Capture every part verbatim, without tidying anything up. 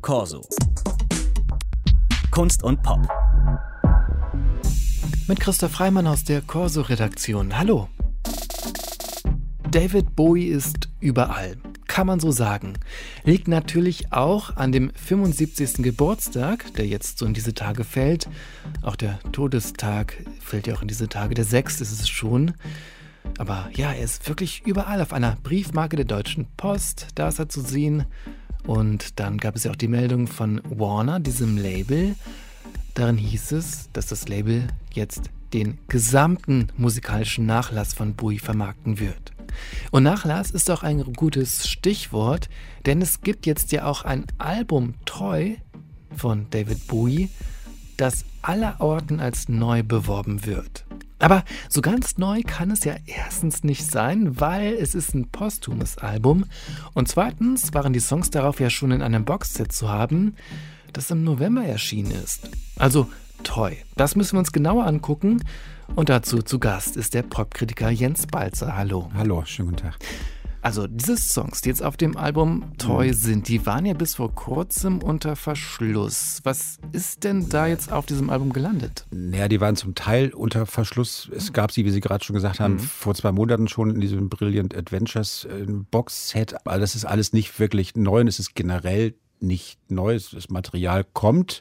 Corso. Kunst und Pop. Mit Christoph Freimann aus der Corso-Redaktion. Hallo. David Bowie ist überall, kann man so sagen. Liegt natürlich auch an dem fünfundsiebzigsten Geburtstag, der jetzt so in diese Tage fällt. Auch der Todestag fällt ja auch in diese Tage. Der sechste ist es schon. Aber ja, er ist wirklich überall. Auf einer Briefmarke der Deutschen Post, da ist er zu sehen. Und dann gab es ja auch die Meldung von Warner, diesem Label. Darin hieß es, dass das Label jetzt den gesamten musikalischen Nachlass von Bowie vermarkten wird. Und Nachlass ist auch ein gutes Stichwort, denn es gibt jetzt ja auch ein Album Treu von David Bowie, das allerorten als neu beworben wird. Aber so ganz neu kann es ja erstens nicht sein, weil es ist ein posthumes Album. Und zweitens waren die Songs darauf ja schon in einem Boxset zu haben, das im November erschienen ist. Also Treu. Das müssen wir uns genauer angucken. Und dazu zu Gast ist der Popkritiker Jens Balzer. Hallo. Hallo, schönen guten Tag. Also diese Songs, die jetzt auf dem Album Treu sind, die waren ja bis vor kurzem unter Verschluss. Was ist denn da jetzt auf diesem Album gelandet? Naja, die waren zum Teil unter Verschluss. Es gab sie, wie Sie gerade schon gesagt haben, mhm. vor zwei Monaten schon in diesem Brilliant Adventures Box-Set. Aber das ist alles nicht wirklich neu und es ist generell nicht neu. Das Material kommt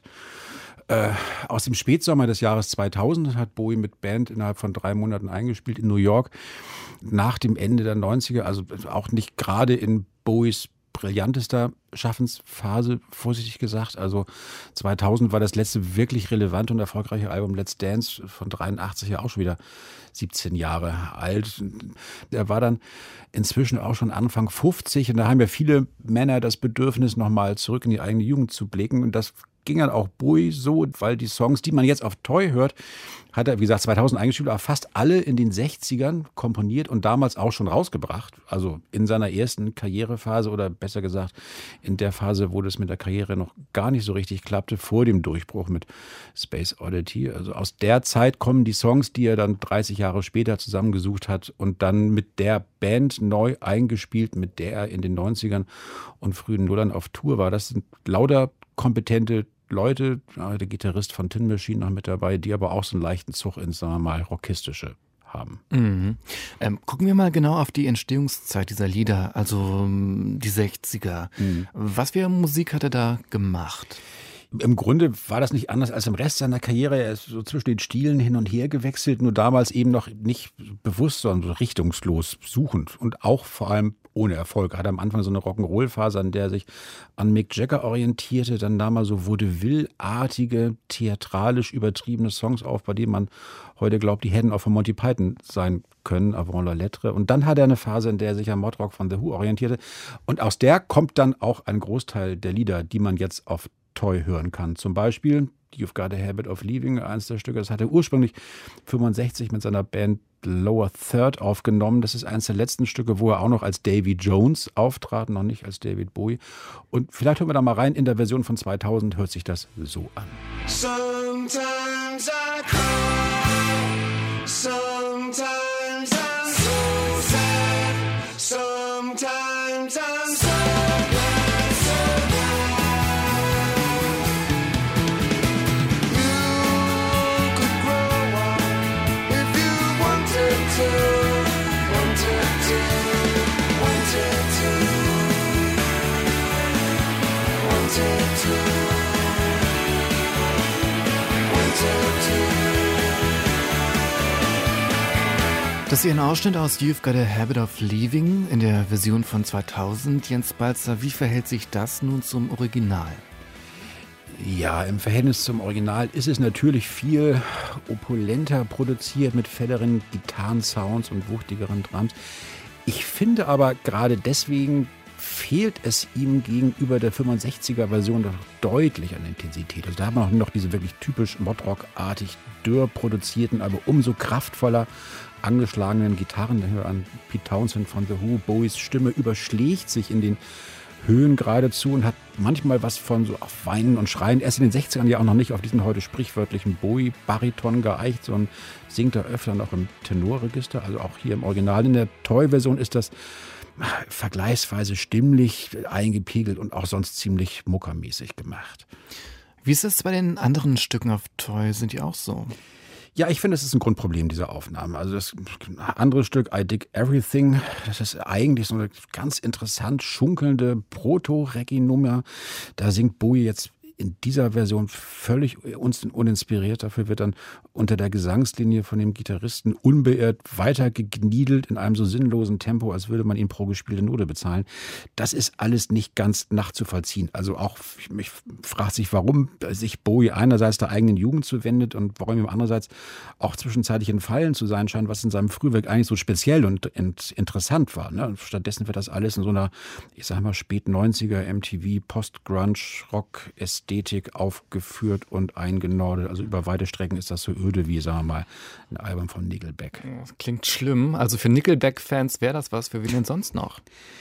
Äh, aus dem Spätsommer des Jahres zweitausend, hat Bowie mit Band innerhalb von drei Monaten eingespielt in New York. Nach dem Ende der neunziger, also auch nicht gerade in Bowies brillantester Schaffensphase, vorsichtig gesagt. Also zweitausend war das letzte wirklich relevante und erfolgreiche Album Let's Dance von dreiundachtzig, ja auch schon wieder siebzehn Jahre alt. Der war dann inzwischen auch schon Anfang fünfzig und da haben ja viele Männer das Bedürfnis, nochmal zurück in die eigene Jugend zu blicken und das ging dann auch Bowie so, weil die Songs, die man jetzt auf Treu hört, hat er, wie gesagt, zweitausend eingespielt, aber fast alle in den sechzigern komponiert und damals auch schon rausgebracht. Also in seiner ersten Karrierephase oder besser gesagt in der Phase, wo das mit der Karriere noch gar nicht so richtig klappte, vor dem Durchbruch mit Space Oddity. Also aus der Zeit kommen die Songs, die er dann dreißig Jahre später zusammengesucht hat und dann mit der Band neu eingespielt, mit der er in den neunzigern und frühen Nullern auf Tour war. Das sind lauter kompetente Leute, der Gitarrist von Tin Machine noch mit dabei, die aber auch so einen leichten Zug ins, sagen wir mal, Rockistische haben. Mhm. Ähm, gucken wir mal genau auf die Entstehungszeit dieser Lieder, also die sechziger. Mhm. Was für Musik hat er da gemacht? Im Grunde war das nicht anders als im Rest seiner Karriere. Er ist so zwischen den Stilen hin und her gewechselt, nur damals eben noch nicht bewusst, sondern so richtungslos suchend und auch vor allem ohne Erfolg. Er hatte am Anfang so eine Rock'n'Roll-Phase, an der er sich an Mick Jagger orientierte, dann nahm er so Vaudeville-artige, theatralisch übertriebene Songs auf, bei denen man heute glaubt, die hätten auch von Monty Python sein können, avant la lettre. Und dann hat er eine Phase, in der er sich am Mod Rock von The Who orientierte. Und aus der kommt dann auch ein Großteil der Lieder, die man jetzt auf Treu hören kann. Zum Beispiel You've Got a Habit of Leaving, eines der Stücke, das hat er ursprünglich fünfundsechzig mit seiner Band Lower Third aufgenommen. Das ist eines der letzten Stücke, wo er auch noch als Davy Jones auftrat, noch nicht als David Bowie. Und vielleicht hören wir da mal rein, in der Version von zweitausend hört sich das so an. Sometimes I cry, sometimes I'm so sad, sometimes I'm so glad, so glad. Das ist hier ein Ausschnitt aus You've Got a Habit of Leaving in der Version von zweitausend. Jens Balzer, wie verhält sich das nun zum Original? Ja, im Verhältnis zum Original ist es natürlich viel opulenter produziert mit felleren Gitarrensounds und wuchtigeren Drums. Ich finde aber gerade deswegen fehlt es ihm gegenüber der fünfundsechziger Version doch deutlich an Intensität. Also da haben wir noch diese wirklich typisch Modrock-artig dürr produzierten, aber umso kraftvoller angeschlagenen Gitarren. Da hören wir an Pete Townshend von The Who. Bowies Stimme überschlägt sich in den Höhen geradezu und hat manchmal was von so auf Weinen und Schreien. Erst in den sechzigern ja auch noch nicht auf diesen heute sprichwörtlichen Bowie-Bariton geeicht, sondern singt er öfter noch im Tenorregister, also auch hier im Original. In der Treu-Version ist das vergleichsweise stimmlich eingepegelt und auch sonst ziemlich muckermäßig gemacht. Wie ist es bei den anderen Stücken auf Toy? Sind die auch so? Ja, ich finde, es ist ein Grundproblem dieser Aufnahme. Also das andere Stück, I Dig Everything, das ist eigentlich so eine ganz interessant schunkelnde Proto-Reggae-Nummer. Da singt Bowie jetzt in dieser Version völlig uninspiriert. Dafür wird dann unter der Gesangslinie von dem Gitarristen unbeirrt weitergegniedelt in einem so sinnlosen Tempo, als würde man ihm pro gespielte Note bezahlen. Das ist alles nicht ganz nachzuvollziehen. Also auch, mich fragt sich, warum sich Bowie einerseits der eigenen Jugend zuwendet und warum ihm andererseits auch zwischenzeitlich entfallen zu sein scheint, was in seinem Frühwerk eigentlich so speziell und interessant war. Ne? Stattdessen wird das alles in so einer, ich sag mal, spät neunziger M T V, Post-Grunge, Rock, Ästhetik aufgeführt und eingenordet. Also über weite Strecken ist das so öde wie, sagen wir mal, ein Album von Nickelback. Das klingt schlimm. Also für Nickelback-Fans wäre das was. Für wen denn sonst noch?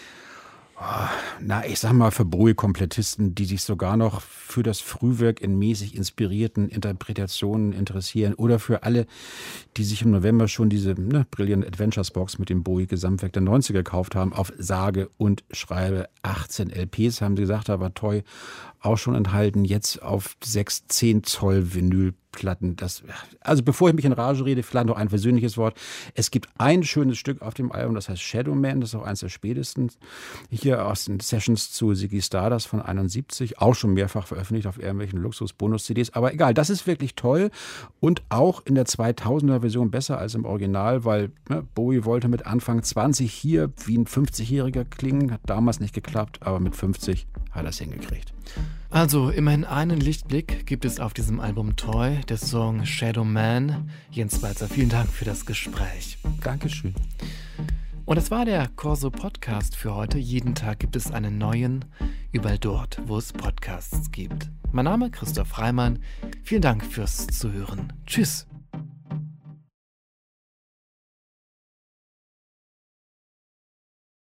Na, ich sag mal, für Bowie-Komplettisten, die sich sogar noch für das Frühwerk in mäßig inspirierten Interpretationen interessieren oder für alle, die sich im November schon diese ne, Brilliant Adventures Box mit dem Bowie-Gesamtwerk der neunziger gekauft haben, auf sage und schreibe achtzehn L Ps, haben sie gesagt, aber Toy auch schon enthalten, jetzt auf sechs, zehn Zoll Vinylplatten. Das, also bevor ich mich in Rage rede, vielleicht noch ein versöhnliches Wort. Es gibt ein schönes Stück auf dem Album, das heißt Shadow Man, das ist auch eines der spätesten. Hier aus den Sessions zu Ziggy Stardust von einundsiebzig, auch schon mehrfach veröffentlicht auf irgendwelchen Luxus-Bonus-C Ds. Aber egal, das ist wirklich toll und auch in der zweitausender Version besser als im Original, weil ne, Bowie wollte mit Anfang zwanzig hier wie ein fünfzigjähriger klingen, hat damals nicht geklappt, aber mit fünfzig hat er es hingekriegt. Also immerhin einen Lichtblick gibt es auf diesem Album Toy, der Song Shadow Man. Jens Balzer, vielen Dank für das Gespräch. Dankeschön. Und das war der Corso Podcast für heute. Jeden Tag gibt es einen neuen, überall dort, wo es Podcasts gibt. Mein Name ist Christoph Reimann. Vielen Dank fürs Zuhören. Tschüss.